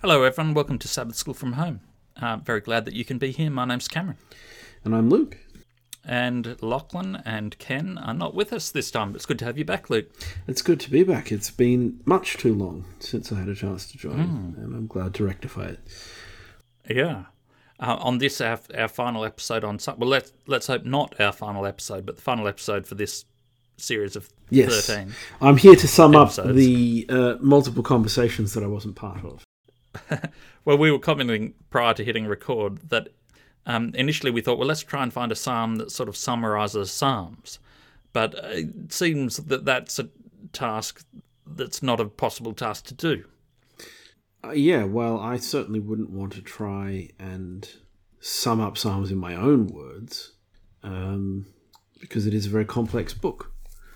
Hello everyone, welcome to Sabbath School from Home. Very glad that you can be here. My name's Cameron. And I'm Luke. And Lachlan and Ken are not with us this time, but it's good to have you back, Luke. It's good to be back. It's been much too long since I had a chance to join, and I'm glad to rectify it. Yeah. On this, our final episode on... Well, let's hope not our final episode, but the final episode for this series of 13. I'm here to sum episodes. up the multiple conversations that I wasn't part of. Well, we were commenting prior to hitting record that initially we thought, well, let's try and find a psalm that sort of summarises psalms. But it seems that that's a task that's not a possible task to do. Well, I certainly wouldn't want to try and sum up psalms in my own words, because it is a very complex book.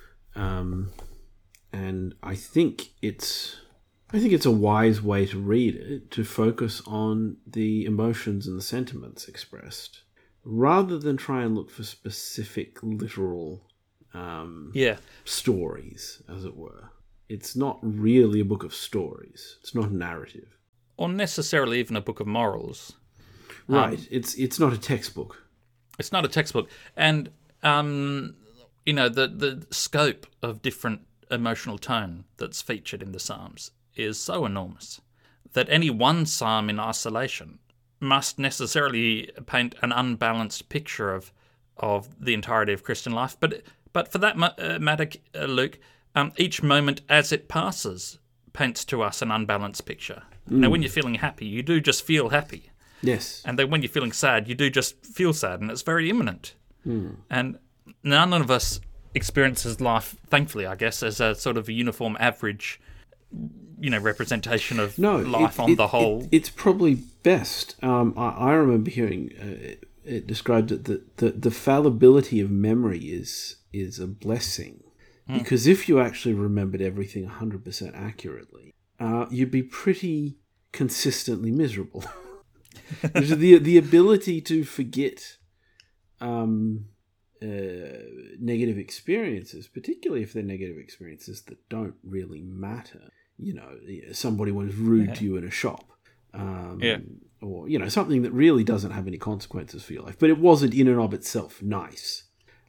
And I think it's a wise way to read it, to focus on the emotions and the sentiments expressed, rather than try and look for specific literal stories, as it were. It's not really a book of stories. It's not a narrative. Or necessarily even a book of morals. Right. It's not a textbook. It's not a textbook. And, the scope of different emotional tone that's featured in the Psalms is so enormous that any one psalm in isolation must necessarily paint an unbalanced picture of the entirety of Christian life. But for that matter, Luke, each moment as it passes paints to us an unbalanced picture. Now, when you're feeling happy, you do just feel happy. Yes. And then when you're feeling sad, you do just feel sad, and it's very imminent. And none of us experiences life, thankfully, I guess, as a sort of a uniform average representation of life on the whole. It's probably best. I remember hearing it described that the fallibility of memory is a blessing, because if you actually remembered everything 100% accurately, you'd be pretty consistently miserable. the ability to forget negative experiences, particularly if they're negative experiences that don't really matter. Somebody was rude to you in a shop, or something that really doesn't have any consequences for your life, but it wasn't in and of itself nice.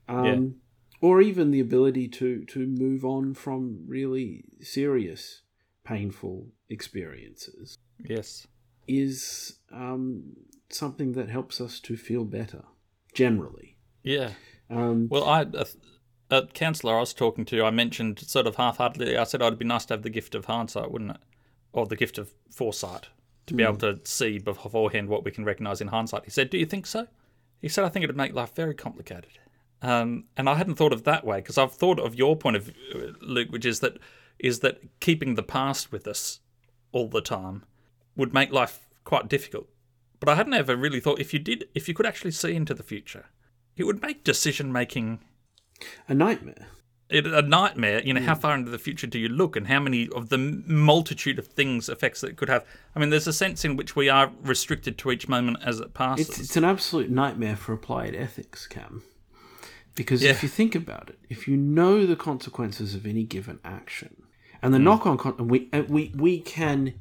Or even the ability to move on from really serious, painful experiences. Yes, is something that helps us to feel better, generally. Yeah. Well, a counsellor I was talking to, I mentioned sort of half-heartedly, I said, it'd be nice to have the gift of hindsight, wouldn't it? Or the gift of foresight, to be able to see beforehand what we can recognise in hindsight. He said, do you think so? He said, I think it'd make life very complicated. And I hadn't thought of that way, because I've thought of your point of view, Luke, which is that keeping the past with us all the time would make life quite difficult. But I hadn't ever really thought if you could actually see into the future, it would make decision-making a nightmare. A nightmare. How far into the future do you look, and how many of the multitude of effects that it could have? I mean, there's a sense in which we are restricted to each moment as it passes. It's an absolute nightmare for applied ethics, Cam. Because if you think about it, if you know the consequences of any given action, and the knock-on, we can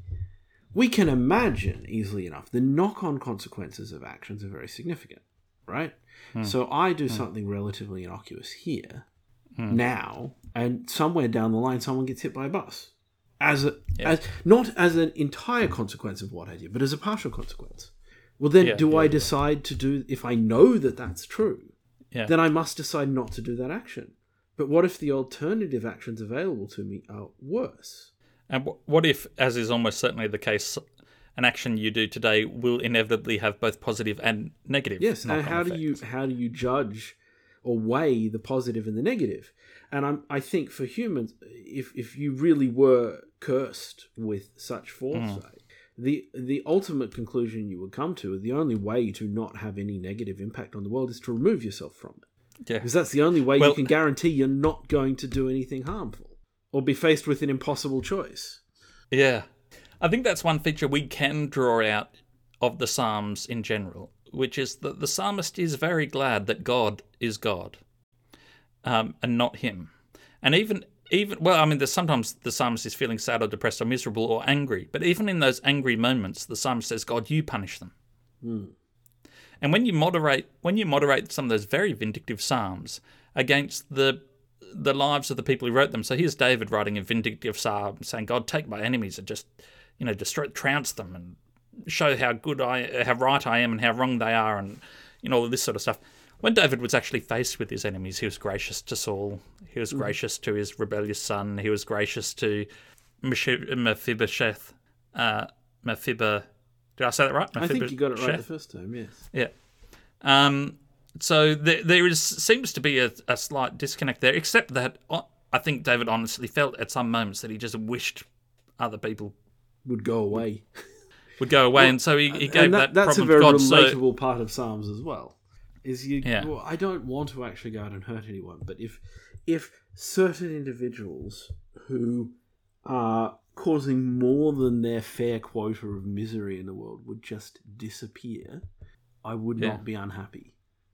imagine easily enough, the knock-on consequences of actions are very significant, right? So I do something relatively innocuous here, now, and somewhere down the line someone gets hit by a bus. Not as an entire consequence of what I did, but as a partial consequence. Well, then I decide to do, if I know that that's true, then I must decide not to do that action. But what if the alternative actions available to me are worse? And what if, as is almost certainly the case, an action you do today will inevitably have both positive and negative? Yes, and how do you judge or weigh the positive and the negative? And I think for humans, if you really were cursed with such foresight, the ultimate conclusion you would come to, the only way to not have any negative impact on the world is to remove yourself from it. Yeah. Because that's the only way you can guarantee you're not going to do anything harmful or be faced with an impossible choice. Yeah. I think that's one feature we can draw out of the Psalms in general, which is that the psalmist is very glad that God is God, and not him. And there's sometimes the psalmist is feeling sad or depressed or miserable or angry, but even in those angry moments, the psalmist says, God, you punish them. And when you moderate some of those very vindictive psalms against the lives of the people who wrote them. So here's David writing a vindictive psalm saying, God, take my enemies and just, destroy, trounce them and show how right I am and how wrong they are and, all this sort of stuff. When David was actually faced with his enemies, he was gracious to Saul. He was gracious to his rebellious son. He was gracious to Mephibosheth. Did I say that right? I think you got it right the first time, yes. Yeah. So there seems to be a slight disconnect there, except that I think David honestly felt at some moments that he just wished other people would go away. And so he gave that's that's problem a very to God. relatable part of Psalms as well. Well, I don't want to actually go out and hurt anyone, but if certain individuals who are causing more than their fair quota of misery in the world would just disappear, I would not be unhappy.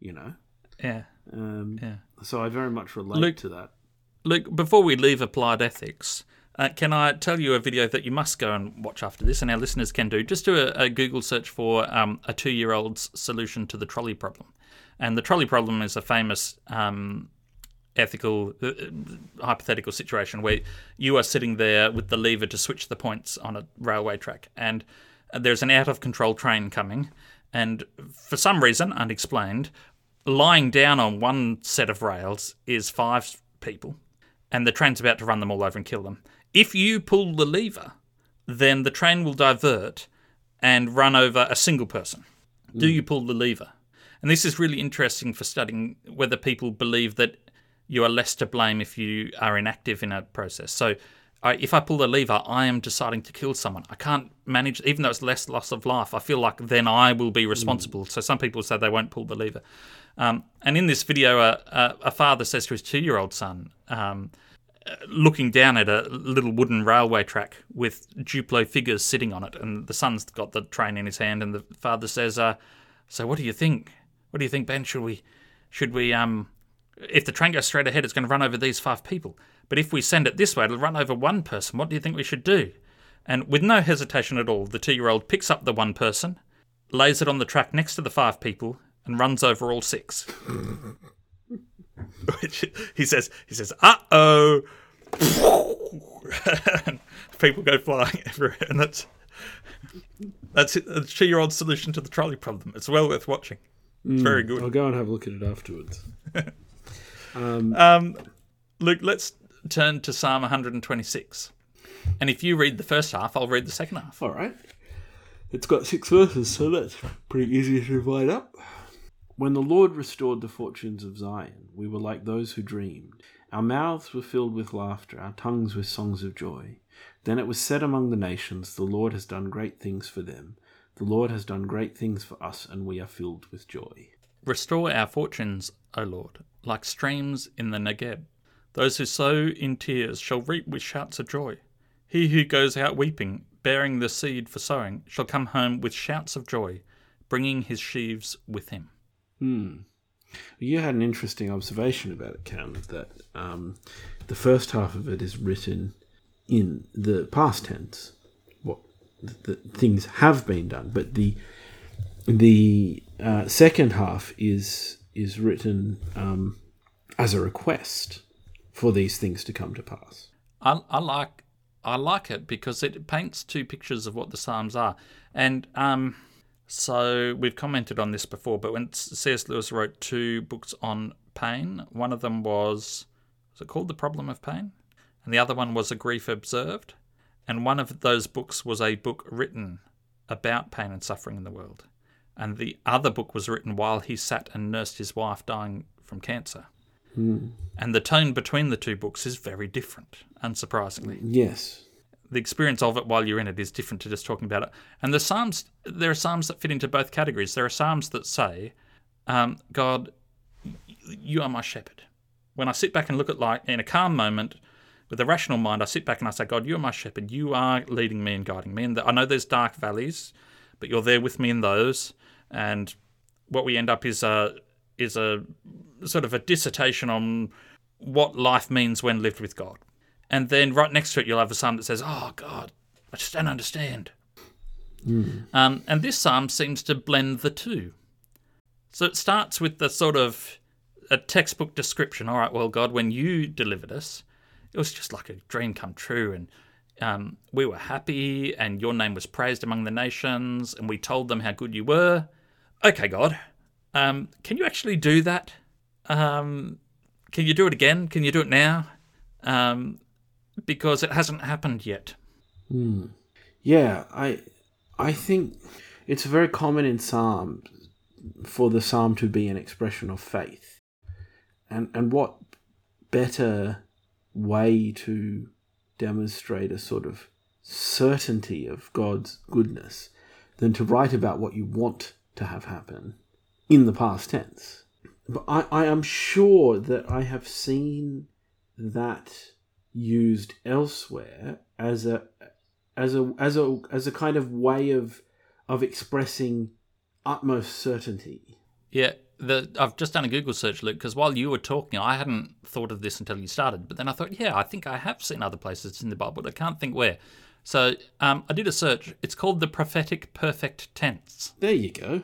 So I very much relate to that. Luke, before we leave applied ethics, can I tell you a video that you must go and watch after this, and our listeners can do? Just do a Google search for a 2-year-old's solution to the trolley problem. And the trolley problem is a famous ethical, hypothetical situation where you are sitting there with the lever to switch the points on a railway track, and there's an out-of-control train coming, and for some reason, unexplained, lying down on one set of rails is 5 people, and the train's about to run them all over and kill them. If you pull the lever, then the train will divert and run over a single person. Do you pull the lever? And this is really interesting for studying whether people believe that you are less to blame if you are inactive in a process. So if I pull the lever, I am deciding to kill someone. I can't manage, even though it's less loss of life, I feel like then I will be responsible. So some people say they won't pull the lever. And in this video, a father says to his 2-year-old son, looking down at a little wooden railway track with Duplo figures sitting on it, and the son's got the train in his hand, and the father says, so what do you think? What do you think, Ben? Should we, if the train goes straight ahead, it's going to run over these 5 people. But if we send it this way, it'll run over one person. What do you think we should do? And with no hesitation at all, the 2-year-old picks up the one person, lays it on the track next to the 5 people, and runs over all 6. Which he says, uh-oh. And people go flying everywhere. And that's it, a 2-year-old solution to the trolley problem. It's well worth watching. It's very good. I'll go and have a look at it afterwards. Luke, let's turn to Psalm 126. And if you read the first half, I'll read the second half. All right. It's got 6 verses, so that's pretty easy to divide up. When the Lord restored the fortunes of Zion, we were like those who dreamed. Our mouths were filled with laughter, our tongues with songs of joy. Then it was said among the nations, the Lord has done great things for them. The Lord has done great things for us, and we are filled with joy. Restore our fortunes, O Lord, like streams in the Negeb. Those who sow in tears shall reap with shouts of joy. He who goes out weeping, bearing the seed for sowing, shall come home with shouts of joy, bringing his sheaves with him. You had an interesting observation about it, Cam, that the first half of it is written in the past tense. The things have been done, but the second half is written as a request for these things to come to pass. I like it because it paints 2 pictures of what the Psalms are, and so we've commented on this before. But when C.S. Lewis wrote 2 books on pain, one of them was it called The Problem of Pain, and the other one was A Grief Observed. And one of those books was a book written about pain and suffering in the world. And the other book was written while he sat and nursed his wife dying from cancer. And the tone between the 2 books is very different, unsurprisingly. Yes. The experience of it while you're in it is different to just talking about it. And the Psalms, there are Psalms that fit into both categories. There are Psalms that say, God, you are my shepherd. When I sit back and look at in a calm moment, with a rational mind, I sit back and I say, God, you are my shepherd. You are leading me and guiding me. And I know there's dark valleys, but you're there with me in those. And what we end up is a sort of a dissertation on what life means when lived with God. And then right next to it, you'll have a psalm that says, "Oh, God, I just don't understand." And this psalm seems to blend the two. So it starts with the sort of a textbook description. All right, well, God, when you delivered us, it was just like a dream come true. And we were happy, and your name was praised among the nations, and we told them how good you were. Okay, God, can you actually do that? Can you do it again? Can you do it now? Because it hasn't happened yet. Yeah, I think it's very common in Psalms for the psalm to be an expression of faith. And what better way to demonstrate a sort of certainty of God's goodness than to write about what you want to have happen in the past tense. But I am sure that I have seen that used elsewhere as a kind of way of expressing utmost certainty. Yeah, I've just done a Google search, Luke, because while you were talking, I hadn't thought of this until you started. But then I thought, yeah, I think I have seen other places in the Bible, but I can't think where. So I did a search. It's called the prophetic perfect tense. There you go.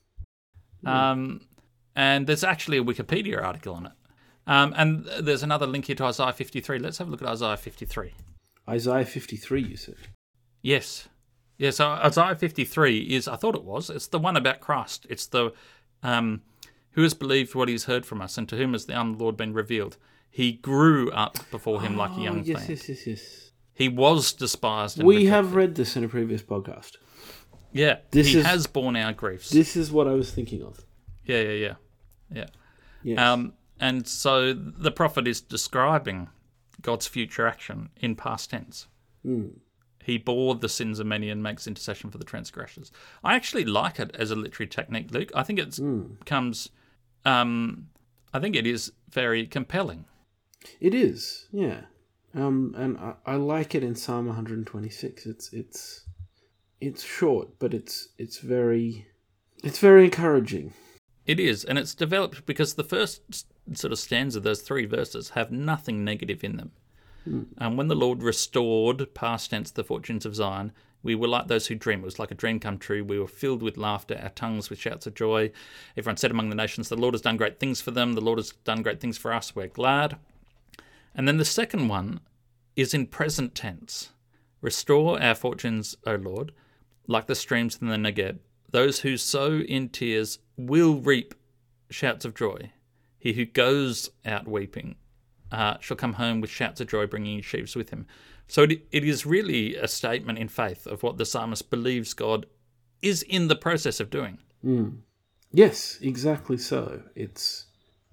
And there's actually a Wikipedia article on it. And there's another link here to Isaiah 53. Let's have a look at Isaiah 53. Isaiah 53, you said? Yes. Yeah, so Isaiah 53 is, I thought it's the one about Christ. It's the, who has believed what he's heard from us, and to whom has the arm of the Lord been revealed? He grew up before him like a young plant. Yes. He was despised and We rejected. have read this in a previous podcast. Yeah, he has borne our griefs. This is what I was thinking of. Yeah. Yes. And so the prophet is describing God's future action in past tense. He bore the sins of many and makes intercession for the transgressors. I actually like it as a literary technique, Luke. I think it becomes, I think it is very compelling. It is, yeah. And I like it in Psalm 126. It's short, but it's very encouraging. It is, and it's developed because the first sort of stanza, those 3 verses, have nothing negative in them. And when the Lord restored, past tense, the fortunes of Zion, we were like those who dream. It was like a dream come true. We were filled with laughter, our tongues with shouts of joy. Everyone said among the nations, the Lord has done great things for them. The Lord has done great things for us. We're glad. And then the second one is in present tense. Restore our fortunes, O Lord, like the streams in the Negeb. Those who sow in tears will reap shouts of joy. He who goes out weeping shall come home with shouts of joy, bringing his sheaves with him. So it is really a statement in faith of what the psalmist believes God is in the process of doing. Yes, exactly so. It's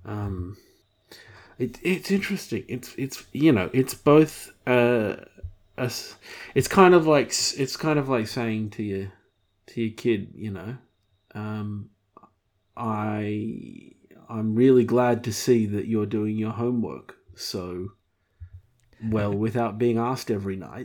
interesting. It's both it's kind of like saying to your kid, I'm really glad to see that you're doing your homework so well without being asked every night.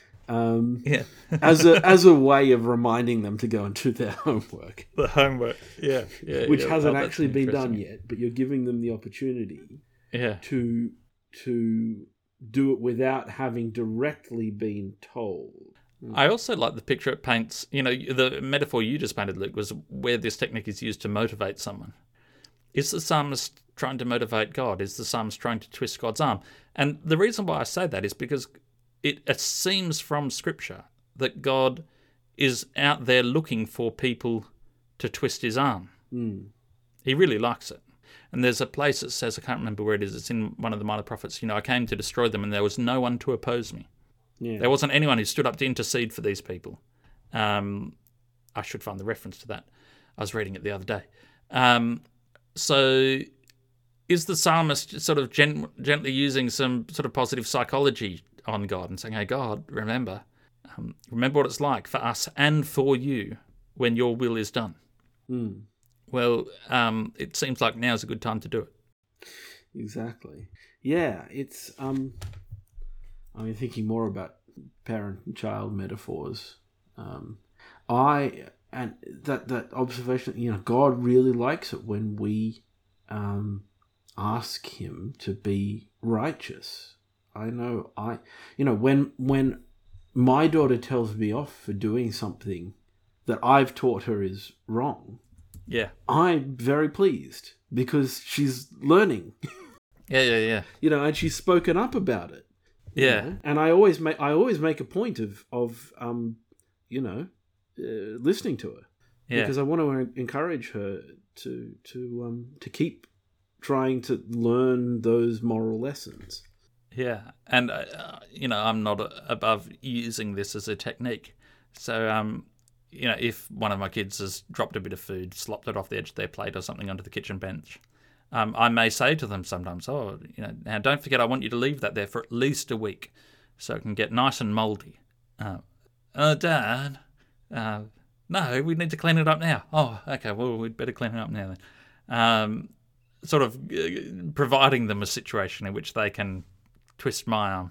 as a way of reminding them to go and do their homework. The homework, yeah. Which hasn't actually been done yet, but you're giving them the opportunity to do it without having directly been told. I also like the picture it paints. The metaphor you just painted, Luke, was where this technique is used to motivate someone. Is the psalmist trying to motivate God? Is the psalmist trying to twist God's arm? And the reason why I say that is because it seems from Scripture that God is out there looking for people to twist his arm. He really likes it. And there's a place that says, I can't remember where it is, it's in one of the minor prophets, I came to destroy them and there was no one to oppose me. Yeah. There wasn't anyone who stood up to intercede for these people. I should find the reference to that. I was reading it the other day. So is the psalmist sort of gently using some sort of positive psychology on God and saying, hey, God, remember what it's like for us and for you when your will is done? Well, it seems like now's a good time to do it. Exactly. Yeah, it's... thinking more about parent and child metaphors. That observation, God really likes it when we ask him to be righteous. I know when my daughter tells me off for doing something that I've taught her is wrong, yeah, I'm very pleased because she's learning. Yeah. And she's spoken up about it. Yeah. And I always make a point of listening to her. Yeah. Because I want to encourage her to keep trying to learn those moral lessons. Yeah, and I'm not above using this as a technique. So if one of my kids has dropped a bit of food, slopped it off the edge of their plate or something onto the kitchen bench, I may say to them sometimes, now don't forget, I want you to leave that there for at least a week so it can get nice and mouldy. Dad, no, we need to clean it up now. Oh, okay, well, we'd better clean it up now then. Sort of providing them a situation in which they can twist my arm.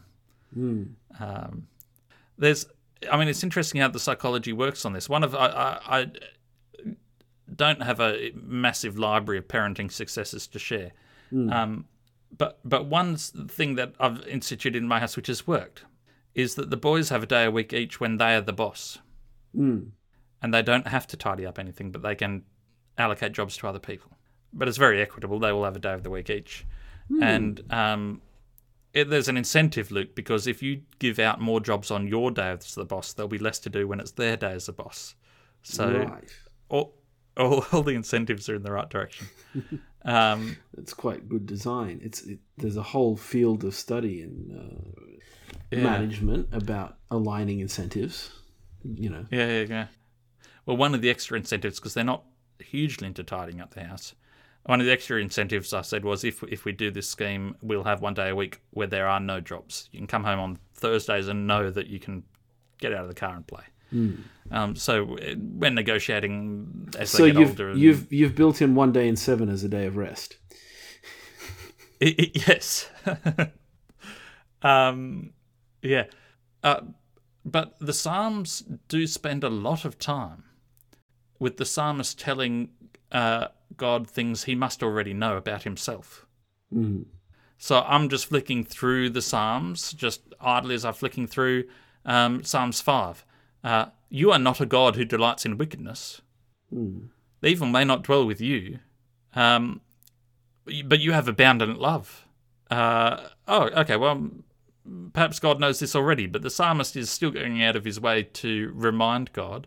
It's interesting how the psychology works on this. I don't have a massive library of parenting successes to share. But one thing that I've instituted in my house which has worked is that the boys have a day a week each when they are the boss. And they don't have to tidy up anything, but they can allocate jobs to other people. But it's very equitable. They will have a day of the week each. And there's an incentive, Luke, because if you give out more jobs on your day as the boss, there'll be less to do when it's their day as the boss. So all the incentives are in the right direction. It's quite good design. There's a whole field of study in management about aligning incentives. Yeah. Well, one of the extra incentives, because they're not hugely into tidying up the house, one of the extra incentives I said was if we do this scheme, we'll have one day a week where there are no jobs. You can come home on Thursdays and know that you can get out of the car and play. So when negotiating as they get older... You've built in 1 day in 7 as a day of rest. Yes. Yeah. But the Psalms do spend a lot of time with the psalmist telling God things he must already know about himself. So I'm just flicking through the Psalms, just idly as I'm flicking through Psalms 5. You are not a God who delights in wickedness. The evil may not dwell with you, but you have abundant love. Okay, well, perhaps God knows this already, but the psalmist is still going out of his way to remind God.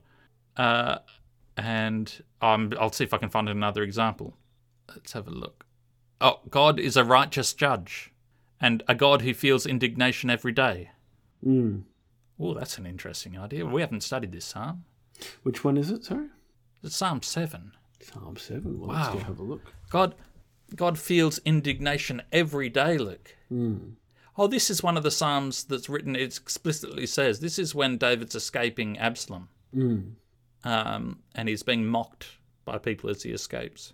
And I'll see if I can find another example. Let's have a look. Oh, God is a righteous judge and a God who feels indignation every day. Oh, that's an interesting idea. We haven't studied this psalm. Which one is it, sorry? It's Psalm 7. Psalm 7? Well, let's go have a look. God feels indignation every day, Luke. Oh, this is one of the psalms that's written, it explicitly says, this is when David's escaping Absalom. And he's being mocked by people as he escapes.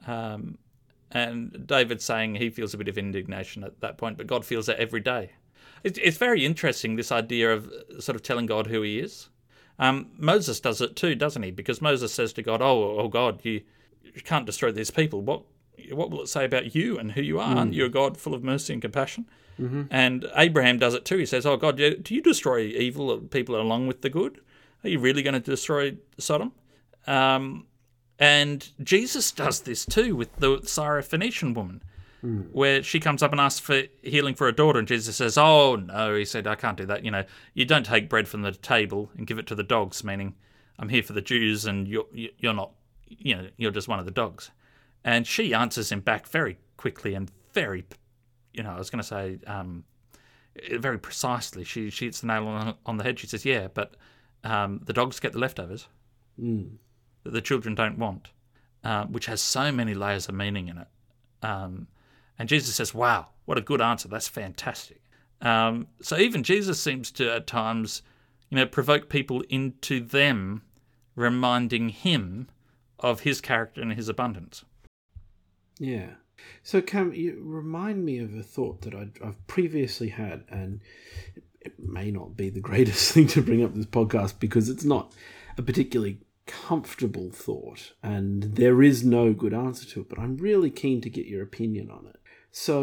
And David's saying he feels a bit of indignation at that point, but God feels that every day. It's very interesting, this idea of sort of telling God who he is. Moses does it too, doesn't he? Because Moses says to God, oh God, you can't destroy these people. What will it say about you and who you are? Aren't you a God full of mercy and compassion? And Abraham does it too. He says, oh God, do you destroy evil people along with the good? Are you really going to destroy Sodom? And Jesus does this too with the Syrophoenician woman, where she comes up and asks for healing for her daughter, and Jesus says, oh no, he said, I can't do that. You don't take bread from the table and give it to the dogs, meaning I'm here for the Jews and you're not, you're just one of the dogs. And she answers him back very quickly and very, I was going to say, very precisely. She hits the nail on the head. She says, yeah, but the dogs get the leftovers that the children don't want, which has so many layers of meaning in it. And Jesus says, wow, what a good answer. That's fantastic. So even Jesus seems to, at times, provoke people into them reminding him of his character and his abundance. Yeah. So Cam, you remind me of a thought that I've previously had, and it may not be the greatest thing to bring up this podcast because it's not a particularly comfortable thought and there is no good answer to it, but I'm really keen to get your opinion on it. So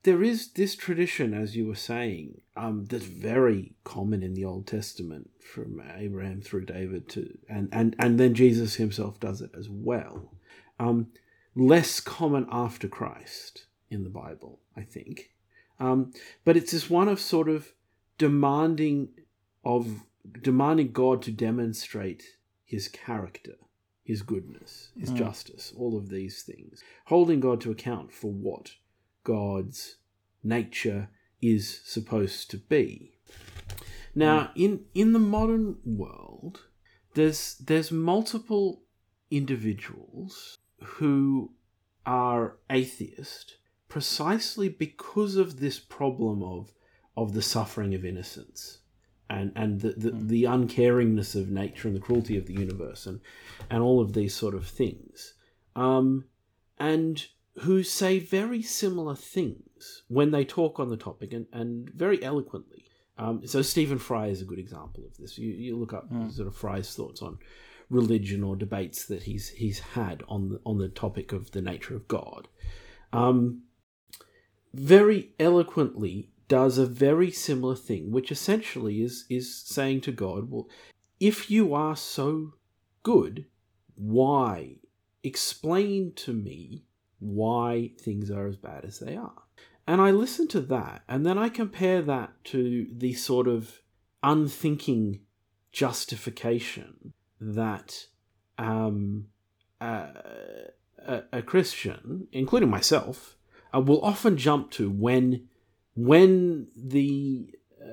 there is this tradition, as you were saying, that's very common in the Old Testament, from Abraham through David to, and then Jesus himself does it as well. Less common after Christ in the Bible, I think. But it's this one of sort of demanding God to demonstrate his character, his goodness, his justice, all of these things. Holding God to account for what God's nature is supposed to be. Now, in the modern world, there's multiple individuals who are atheist precisely because of this problem of the suffering of innocence and the uncaringness of nature and the cruelty of the universe and all of these sort of things. And who say very similar things when they talk on the topic and very eloquently. So Stephen Fry is a good example of this. You look up sort of Fry's thoughts on religion or debates that he's had on the topic of the nature of God. Very eloquently does a very similar thing, which essentially is saying to God, well, if you are so good, why? Explain to me why things are as bad as they are. And I listen to that, and then I compare that to the sort of unthinking justification that a Christian, including myself, will often jump to when the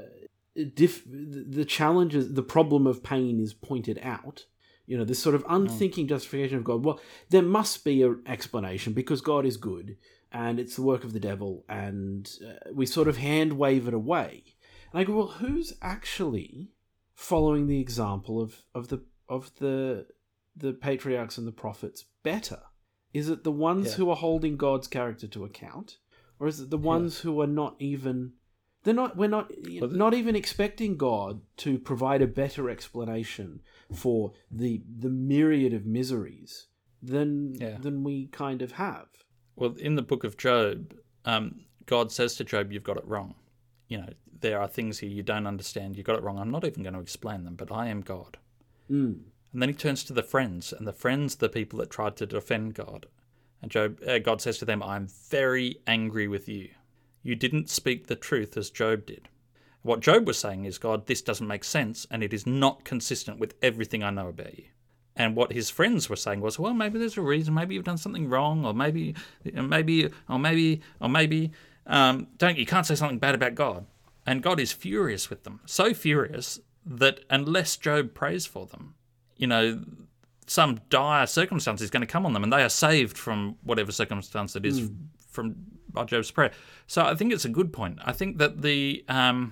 challenges, the problem of pain is pointed out. This sort of unthinking justification of God. Well, there must be an explanation because God is good and it's the work of the devil, and we sort of hand wave it away. And I go, well, who's actually following the example of the patriarchs and the prophets better? Is it the ones who are holding God's character to account, or is it the ones who are not even? We're not even expecting God to provide a better explanation for the myriad of miseries than we kind of have. Well, in the book of Job, God says to Job, "You've got it wrong. There are things here you don't understand. You got it wrong. I'm not even going to explain them, but I am God." And then he turns to the friends, and the friends are the people that tried to defend God. And God says to them, "I'm very angry with you. You didn't speak the truth as Job did." What Job was saying is, God, this doesn't make sense, and it is not consistent with everything I know about you. And what his friends were saying was, well, maybe there's a reason, maybe you've done something wrong, or maybe, you can't say something bad about God. And God is furious with them, so furious that unless Job prays for them, some dire circumstance is going to come on them, and they are saved from whatever circumstance it is by Job's prayer. So I think it's a good point. I think that the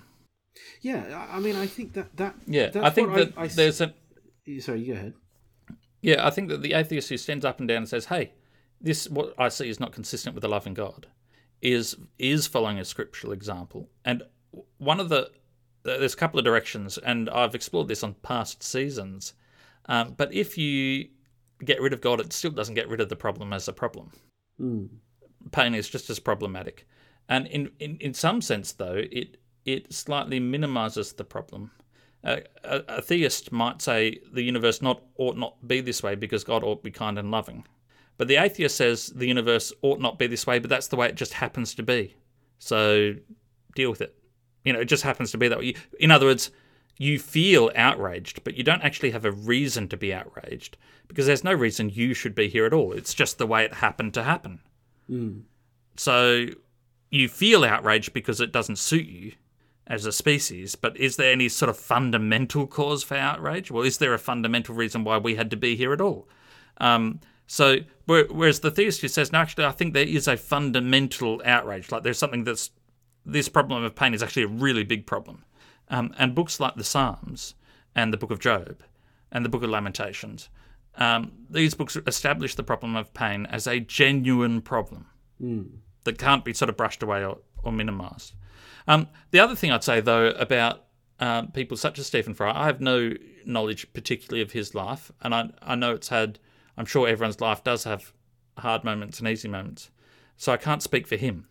I think that I think that there's a. Sorry, go ahead. Yeah, I think that the atheist who stands up and down and says, "Hey, this what I see is not consistent with the loving God," is following a scriptural example. And one of there's a couple of directions, and I've explored this on past seasons. But if you get rid of God, it still doesn't get rid of the problem as a problem. Pain is just as problematic. And in some sense, though, it slightly minimizes the problem. A theist might say the universe ought not be this way because God ought to be kind and loving. But the atheist says the universe ought not be this way, but that's the way it just happens to be. So deal with it. It just happens to be that way. In other words, you feel outraged, but you don't actually have a reason to be outraged because there's no reason you should be here at all. It's just the way it happened to happen. So you feel outraged because it doesn't suit you as a species, but is there any sort of fundamental cause for outrage? Well, is there a fundamental reason why we had to be here at all? So whereas the theist who says, no, actually, I think there is a fundamental outrage, like there's something this problem of pain is actually a really big problem. And books like the Psalms and the Book of Job and the Book of Lamentations, these books establish the problem of pain as a genuine problem that can't be sort of brushed away or minimised. The other thing I'd say, though, about people such as Stephen Fry, I have no knowledge particularly of his life, and I know I'm sure everyone's life does have hard moments and easy moments, so I can't speak for him.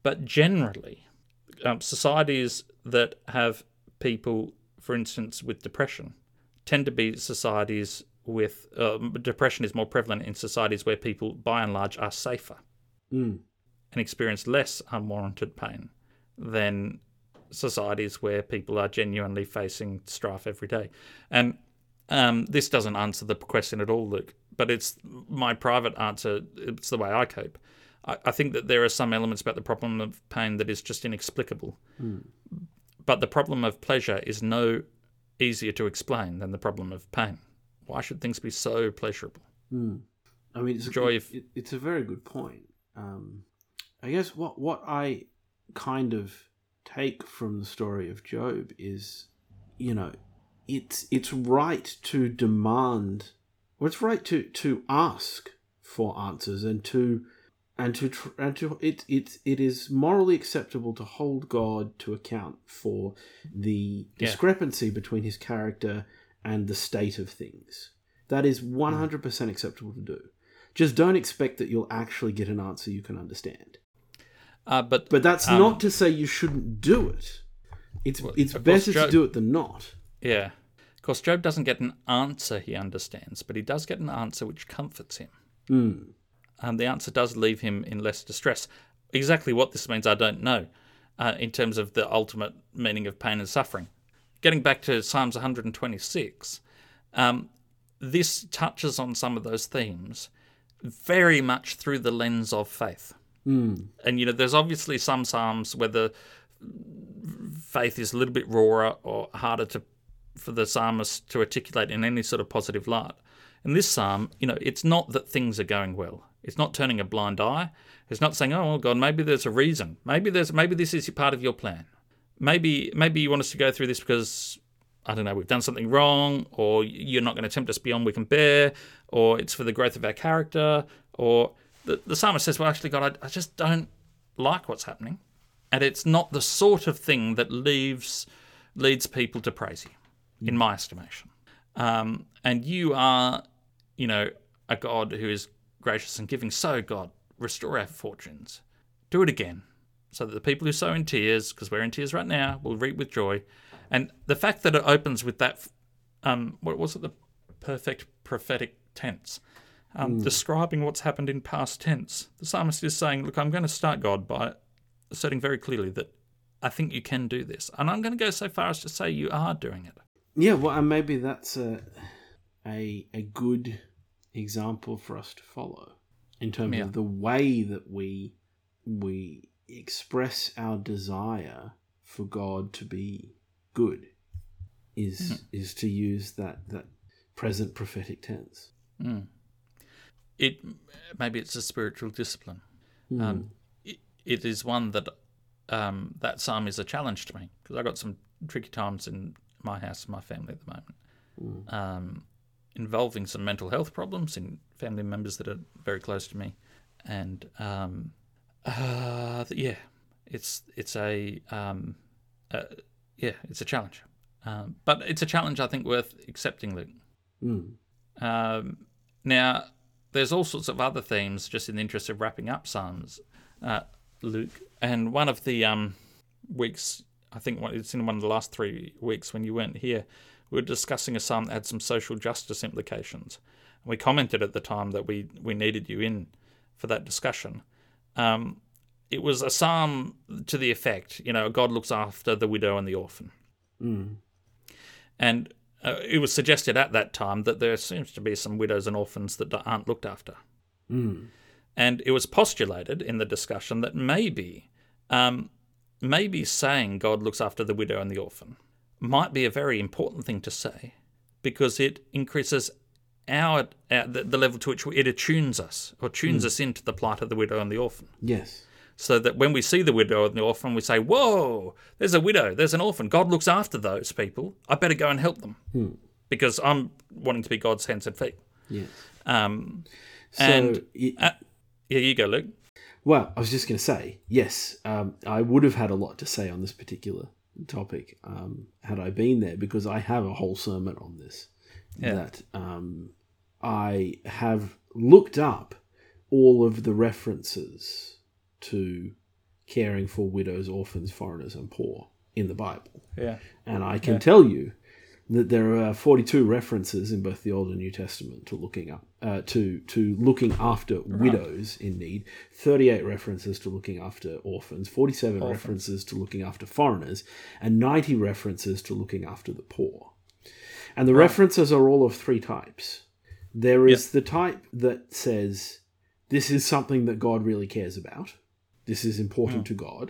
But generally, societies that have people, for instance, with depression, tend to be societies with depression is more prevalent in societies where people, by and large, are safer and experience less unwarranted pain than societies where people are genuinely facing strife every day. And this doesn't answer the question at all, Luke, but it's my private answer. It's the way I cope. I think that there are some elements about the problem of pain that is just inexplicable. But the problem of pleasure is no easier to explain than the problem of pain. Why should things be so pleasurable? I mean, it's a very good point. I guess what I kind of take from the story of Job is, it's right to demand, or it's right to ask for answers, it is morally acceptable to hold God to account for the discrepancy between his character and the state of things. That is 100% acceptable to do. Just don't expect that you'll actually get an answer you can understand. But that's not to say you shouldn't do it. It's better to do it than not. Yeah. Of course, Job doesn't get an answer he understands, but he does get an answer which comforts him. The answer does leave him in less distress. Exactly what this means, I don't know, in terms of the ultimate meaning of pain and suffering. Getting back to Psalms 126, this touches on some of those themes very much through the lens of faith. And, there's obviously some psalms where the faith is a little bit rawer or harder for the psalmist to articulate in any sort of positive light. In this psalm, it's not that things are going well. It's not turning a blind eye. It's not saying, oh, well, God, maybe there's a reason. Maybe this is part of your plan. Maybe you want us to go through this because, I don't know, we've done something wrong, or you're not going to tempt us beyond we can bear, or it's for the growth of our character, or the psalmist says, well, actually, God, I just don't like what's happening. And it's not the sort of thing that leads people to praise you, in my estimation. And you are, a God who is gracious and giving. So, God, restore our fortunes. Do it again, so that the people who sow in tears, because we're in tears right now, will reap with joy. And the fact that it opens with that, what was it, the perfect prophetic tense, describing what's happened in past tense. The psalmist is saying, look, I'm going to start, God, by asserting very clearly that I think you can do this. And I'm going to go so far as to say you are doing it. Yeah, well, and maybe that's a good example for us to follow in terms of the way that we express our desire for God to be good is to use that present prophetic tense. Maybe it's a spiritual discipline. It is one that that psalm is a challenge to me, because I've got some tricky times in my house and my family at the moment, involving some mental health problems in family members that are very close to me, and it's a challenge, but it's a challenge I think worth accepting, Luke. Now, there's all sorts of other themes, just in the interest of wrapping up Psalms, Luke, and one of the weeks, I think it's in one of the last 3 weeks when you weren't here, we were discussing a psalm that had some social justice implications. And we commented at the time that we needed you in for that discussion. It was a psalm to the effect, God looks after the widow and the orphan. And it was suggested at that time that there seems to be some widows and orphans that aren't looked after. And it was postulated in the discussion that maybe saying God looks after the widow and the orphan might be a very important thing to say, because it increases the level to which it attunes us, or tunes us into the plight of the widow and the orphan. Yes. So that when we see the widow and the orphan, we say, whoa, there's a widow, there's an orphan. God looks after those people. I better go and help them because I'm wanting to be God's hands and feet. Yes. You go, Luke. Well, I was just going to say, yes, I would have had a lot to say on this particular topic had I been there, because I have a whole sermon on this. That I have looked up all of the references to caring for widows, orphans, foreigners, and poor in the Bible. Yeah. And I can tell you that there are 42 references in both the Old and New Testament to looking up to looking after widows in need, 38 references to looking after orphans, 47 references to looking after foreigners, and 90 references to looking after the poor. And the references are all of three types. There is the type that says, this is something that God really cares about. This is important to God.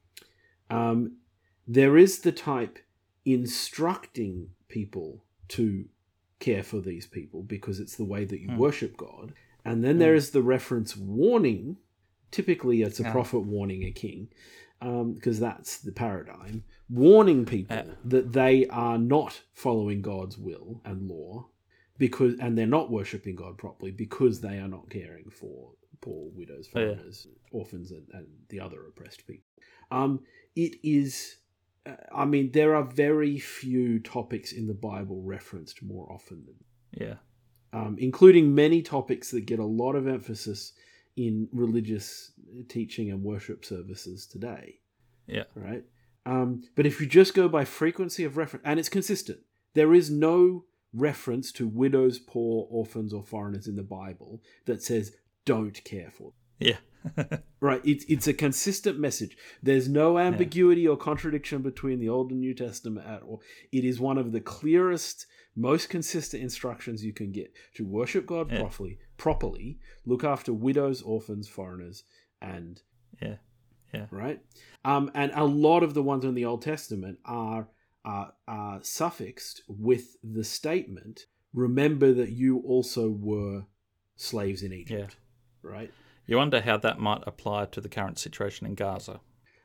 There is the type instructing people to care for these people because it's the way that you worship God. And then there is the reference warning. Typically, it's a prophet warning a king, because that's the paradigm. Warning people that they are not following God's will and law, and they're not worshipping God properly because they are not caring for poor, widows, foreigners, orphans, and the other oppressed people. It is... there are very few topics in the Bible referenced more often than including many topics that get a lot of emphasis in religious teaching and worship services today. Yeah. Right? But if you just go by frequency of reference, and it's consistent, there is no reference to widows, poor, orphans, or foreigners in the Bible that says, don't care for them. Yeah. Right, it's a consistent message. There's no ambiguity or contradiction between the Old and New Testament at all. It is one of the clearest, most consistent instructions you can get to worship God properly, look after widows, orphans, foreigners, and right. And a lot of the ones in the Old Testament are suffixed with the statement, "Remember that you also were slaves in Egypt." Right. You wonder how that might apply to the current situation in Gaza.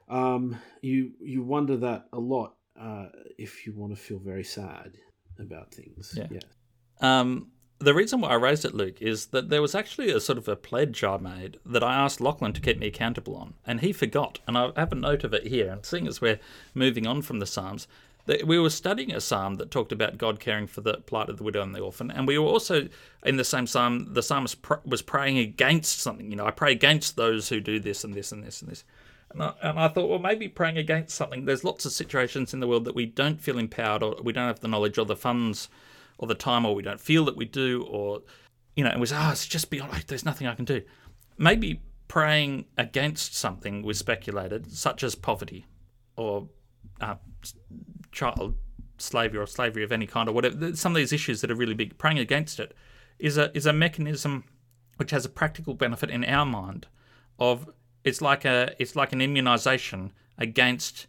You wonder that a lot if you want to feel very sad about things. Yeah. The reason why I raised it, Luke, is that there was actually a sort of a pledge I made that I asked Lachlan to keep me accountable on, and he forgot. And I have a note of it here. And seeing as we're moving on from the Psalms, we were studying a psalm that talked about God caring for the plight of the widow and the orphan, and we were also, in the same psalm, the psalmist was praying against something. I pray against those who do this and this and this and this. And I thought, well, maybe praying against something. There's lots of situations in the world that we don't feel empowered, or we don't have the knowledge or the funds or the time, or we don't feel that we do, or, and we say, it's just beyond, there's nothing I can do. Maybe praying against something was speculated, such as poverty or child slavery or slavery of any kind or whatever, some of these issues that are really big, praying against it is a mechanism which has a practical benefit in our mind of it's like an immunization against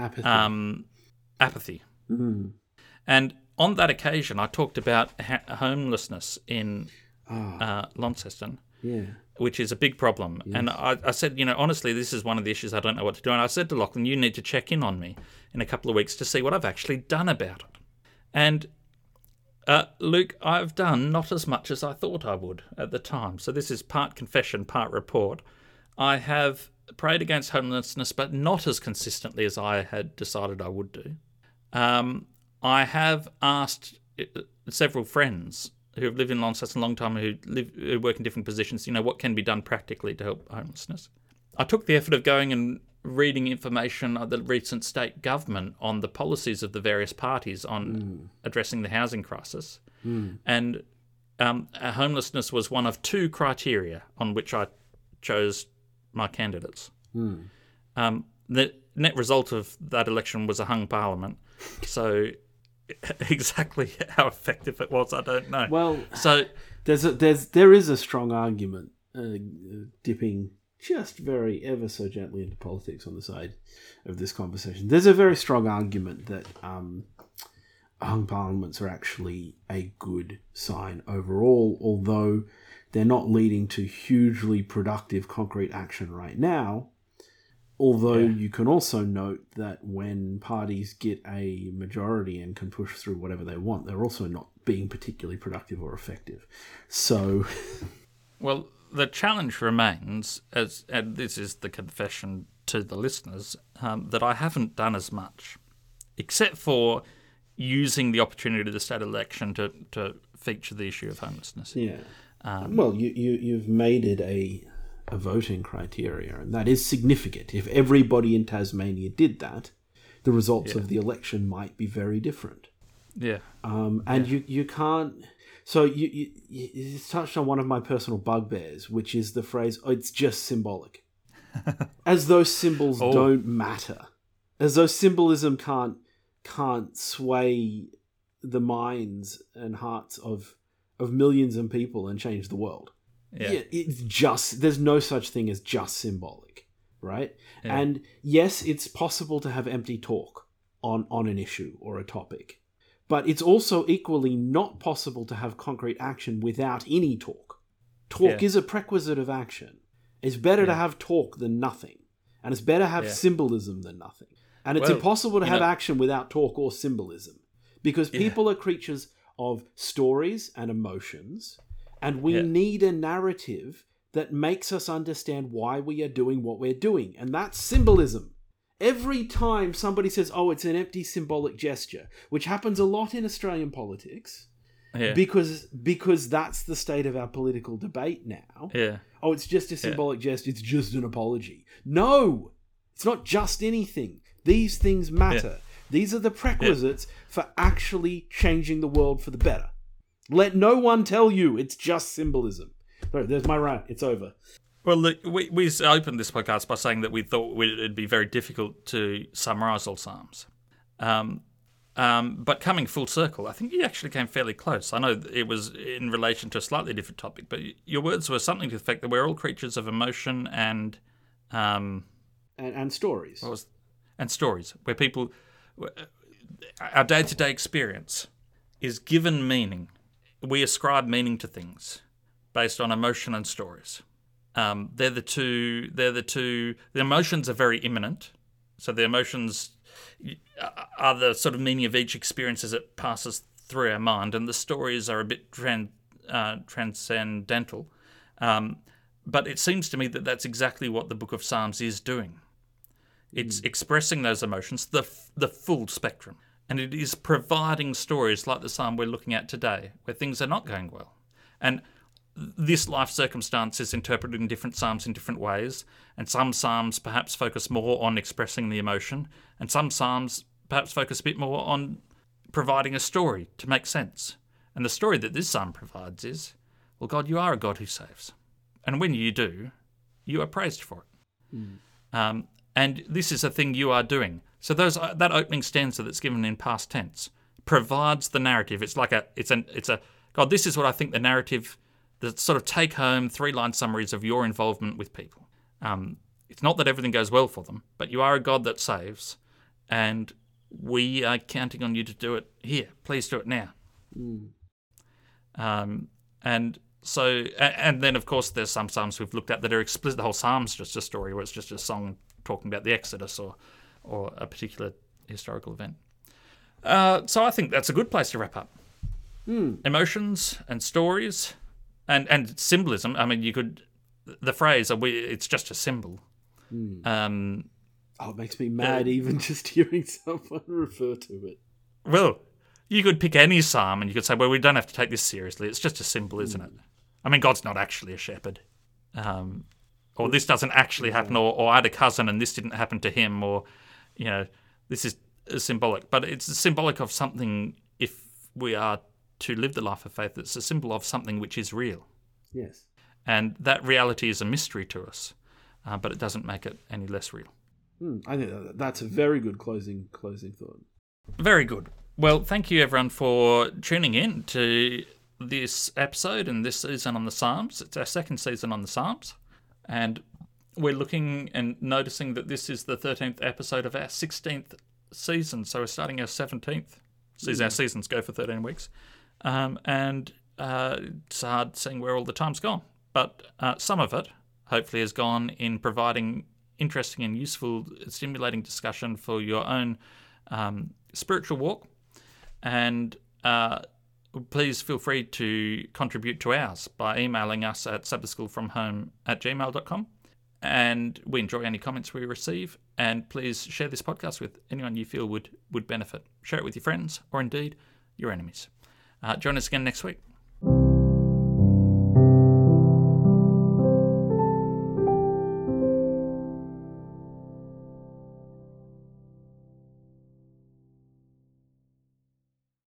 apathy. And on that occasion I talked about homelessness in Launceston, which is a big problem. Yes. And I said, honestly, this is one of the issues I don't know what to do. And I said to Lachlan, you need to check in on me in a couple of weeks to see what I've actually done about it. And Luke, I've done not as much as I thought I would at the time. So this is part confession, part report. I have prayed against homelessness, but not as consistently as I had decided I would do. I have asked several friends who have lived in Launceston a long time, who work in different positions, what can be done practically to help homelessness. I took the effort of going and reading information of the recent state government on the policies of the various parties on addressing the housing crisis. And homelessness was one of two criteria on which I chose my candidates. The net result of that election was a hung parliament. So exactly how effective it was, I don't know. Well, so there is a strong argument dipping just very ever so gently into politics on the side of this conversation. There's a very strong argument that hung parliaments are actually a good sign overall, although they're not leading to hugely productive concrete action right now. Although you can also note that when parties get a majority and can push through whatever they want, they're also not being particularly productive or effective. So, well, the challenge remains, and this is the confession to the listeners, that I haven't done as much, except for using the opportunity of the state election to feature the issue of homelessness. Yeah. Well, you've made it a voting criteria, and that is significant. If everybody in Tasmania did that, the results of the election might be very different. Yeah. You can't... So you touched on one of my personal bugbears, which is the phrase, "Oh, it's just symbolic." As though symbols don't matter. As though symbolism can't sway the minds and hearts of millions of people and change the world. Yeah, it's just... There's no such thing as just symbolic, right? Yeah. And yes, it's possible to have empty talk on an issue or a topic. But it's also equally not possible to have concrete action without any talk. Talk is a prerequisite of action. It's better to have talk than nothing. And it's better to have symbolism than nothing. And it's impossible to have action without talk or symbolism. Because people are creatures of stories and emotions. And we need a narrative that makes us understand why we are doing what we're doing. And that's symbolism. Every time somebody says, "Oh, it's an empty symbolic gesture," which happens a lot in Australian politics, because that's the state of our political debate now. Yeah. "Oh, it's just a symbolic gesture. It's just an apology." No, it's not just anything. These things matter. These are the prerequisites for actually changing the world for the better. Let no one tell you it's just symbolism. Sorry, there's my rant. It's over. Well, look, we opened this podcast by saying that we thought it'd be very difficult to summarise all Psalms. But coming full circle, I think you actually came fairly close. I know it was in relation to a slightly different topic, but your words were something to the effect that we're all creatures of emotion and stories. And stories, where people... Our day-to-day experience is given meaning. We ascribe meaning to things based on emotion and stories. They're the two. The emotions are very imminent, so the emotions are the sort of meaning of each experience as it passes through our mind, and the stories are a bit transcendental. But it seems to me that that's exactly what the Book of Psalms is doing. It's expressing those emotions, the full spectrum, and it is providing stories like the psalm we're looking at today, where things are not going well, and this life circumstance is interpreted in different psalms in different ways, and some psalms perhaps focus more on expressing the emotion, and some psalms perhaps focus a bit more on providing a story to make sense. And the story that this psalm provides is, well, God, you are a God who saves. And when you do, you are praised for it. And this is a thing you are doing. So that opening stanza that's given in past tense provides the narrative. It's like it's a God, this is what I think the narrative... the sort of take-home 3-line summaries of your involvement with people. It's not that everything goes well for them, but you are a God that saves, and we are counting on you to do it here. Please do it now. And then, of course, there's some psalms we've looked at that are explicit. The whole psalm's just a story where it's just a song talking about the Exodus or a particular historical event. So I think that's a good place to wrap up. Emotions and stories... And symbolism. I mean, you could... The phrase, it's just a symbol. It makes me mad even just hearing someone refer to it. Well, you could pick any psalm and you could say, well, we don't have to take this seriously. It's just a symbol, isn't it? I mean, God's not actually a shepherd. Or this doesn't actually happen, or I had a cousin and this didn't happen to him, or, this is symbolic. But it's symbolic of something, if we are to live the life of faith, it's a symbol of something which is real. Yes. And that reality is a mystery to us, but it doesn't make it any less real. I think that's a very good closing thought. Very good. Well, thank you everyone for tuning in to this episode and this season on the Psalms. It's our second season on the Psalms, and we're looking and noticing that this is the 13th episode of our 16th season, so we're starting our 17th. Our seasons go for 13 weeks. And it's hard seeing where all the time's gone. But some of it, hopefully, has gone in providing interesting and useful, stimulating discussion for your own spiritual walk. And please feel free to contribute to ours by emailing us at sabbathschoolfromhome@gmail.com. And we enjoy any comments we receive. And please share this podcast with anyone you feel would benefit. Share it with your friends or indeed your enemies. Join us again next week.